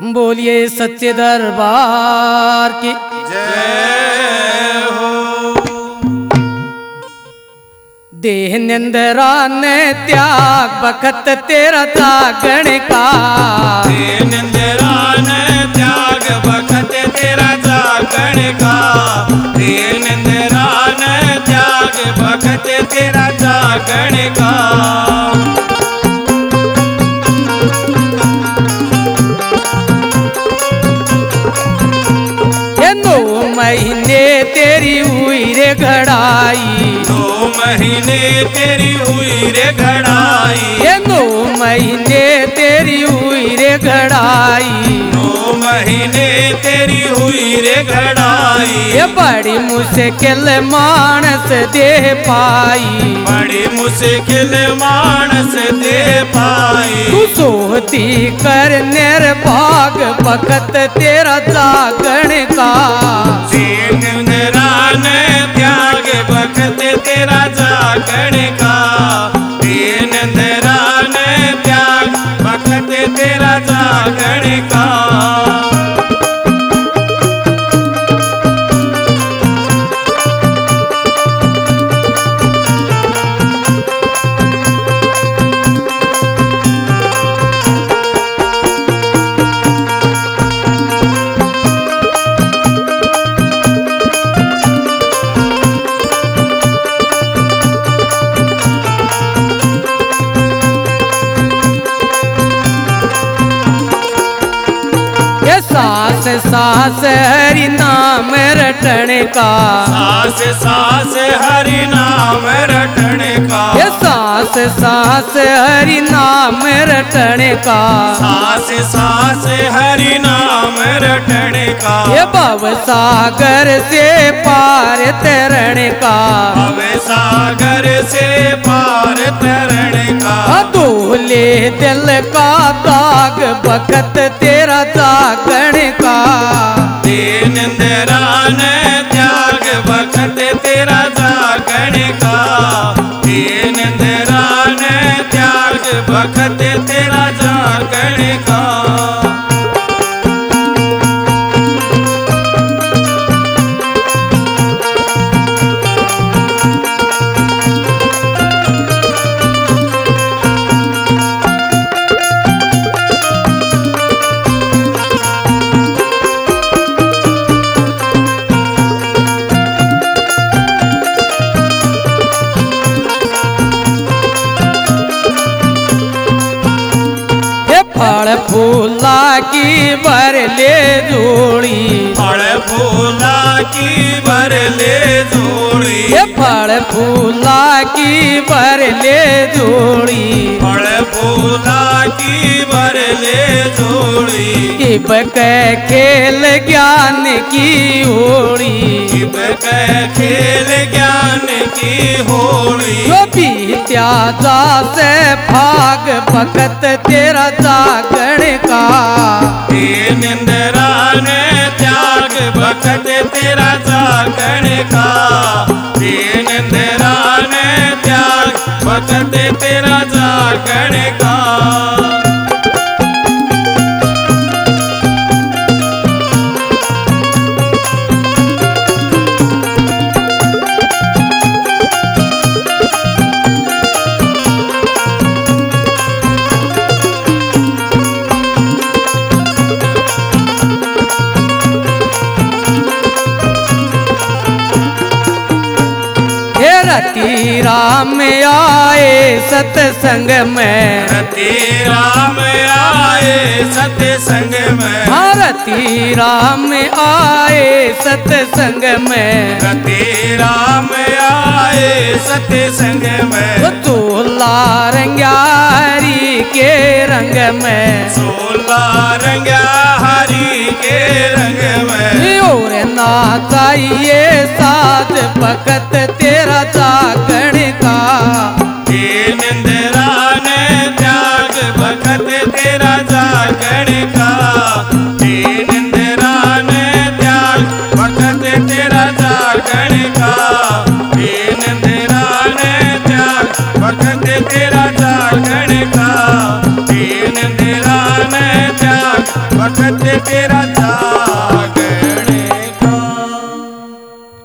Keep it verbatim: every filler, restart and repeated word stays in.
बोलिए सच्चे दरबार की जय हो। देह निंदरा ने त्याग बखत तेरा जागण का। देह निंदरा ने त्याग बखत तेरा जागण का। देह निंदरा ने त्याग बखत तेरा जागण का। महीने तेरी हुई रे घड़ाई। दो महीने तेरी हुई रे घड़ाई। ये दो महीने तेरी हुई रे घड़ाई। दो महीने तेरी हुई रे घड़ाई। ये बड़ी मुश्किल मानस दे पाई। बड़ी मुश्किल मानस दे पाई। तू सोती कर निर्भाग बखत तेरा जागण का। निंदरा ने त्याग बखत तेरा जागण का। निंदरा ने त्याग बखत तेरा जागण का। सास सास हरि नाम रटण का। सास सास हरि नाम रटण का। ये सास सास हरि नाम रटण का। सास सास हरि नाम रटण का। ये भव सागर से पार तरण का। भव सागर से पार तरण का। दूल्हे दिल का दाग बखत तेरा जागण का। निंदरा ने त्याग बखत तेरा जागण का। निंदरा ने त्याग बखत तेरा जागण का। फल फूला की बर ले जोड़ी। फल फूला की बर ले जोड़ी। ये फल फूला की बर ले जोड़ी। फल फूला की बर ले जोड़ी। इब के खेल ज्ञान की होड़ी। इब के खेल ज्ञान की होड़ी। जो बीत्या जा से भाग भगत तेरा जागण का। निंदरा ने त्याग बखत तेरा जागण का। निंदरा ने त्याग बखत तेरा जागण का। रति राम आए सत्संग में। रति राम आए सत्संग में। हाँ रति राम आए सत्संग में। रति राम आए सत्संग में। सोला रंगा हरि के रंग में। सोला रंगा हरि के रंग में। और नाचाइए साथ भगत तेरा जागण का। निंदरा ने त्याग बखत तेरा जागण का। निंदरा ने त्याग बखत तेरा जागण का। निंदरा ने त्याग बखत तेरा जागण का। निंदरा ने त्याग वक्त तेरा